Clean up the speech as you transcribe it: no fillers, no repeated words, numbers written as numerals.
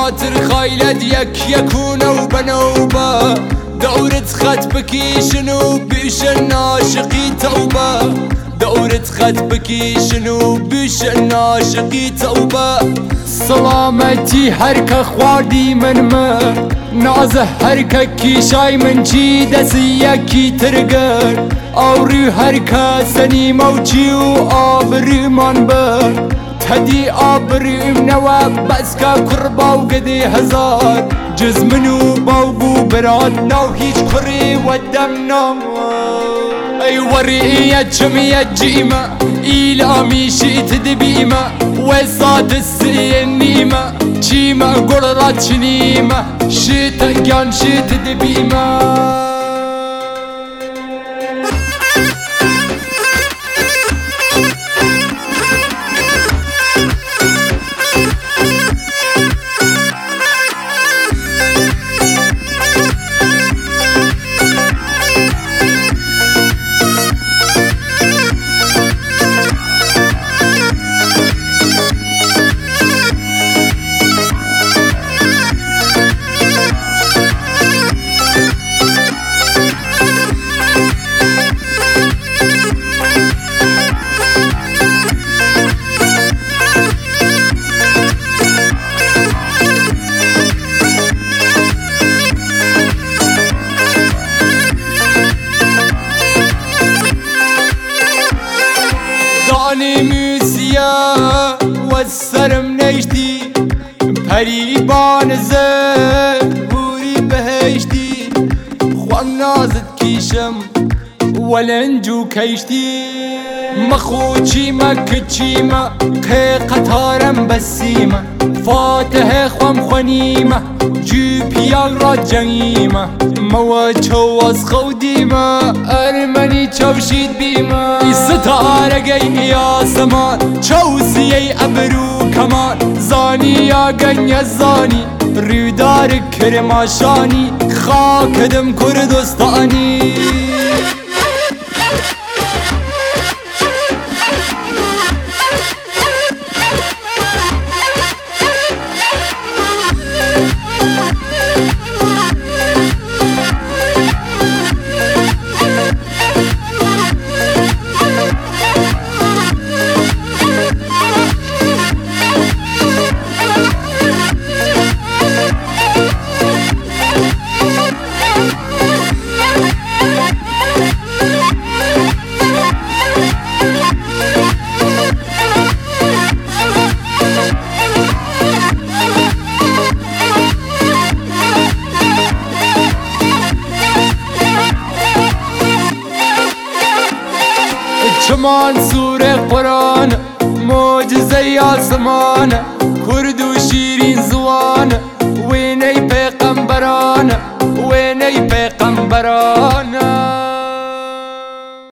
خاطر خايلد يكون وبنوبة دورة خطبكي شنو بيش الناشقي توبة دورة خطبكي شنو بيش الناشقي توبة سلامتي هركا خواردي من ما نازه هركا كيشاي من چي دسيكي ترگر اوري هركا سني موچي و آبري من بر تدي آبري منوا بسكا قربا وقدي هزار جز منو باوبو برادنا وهيج قري ودمنا اي ورئية جمية جيمة إيلامي شئت دبيمة وصاد السي النيمة جيمة قررات شنيمة شئت كان شئت دبيمة داني موسيا والسرم نيشتي بريبان زهوري بهيشتي خوان نازد كيشم ولنجو كيشتي مخوشي ما كتشي ما قي قطارم بسيمة فاتح خوام خنيمة جو بيال را جنيمة موا چواز خوديمة ارمني چوشيد بيمة ستاره گين يا زمان چوسي ابرو كمان زاني يا گن زاني رودار كرماشاني خاكدم كردستاني شمان سوره قرآن معجزه آسمان کرد و شیرین زوان وینی پیغمبران وینی پیغمبران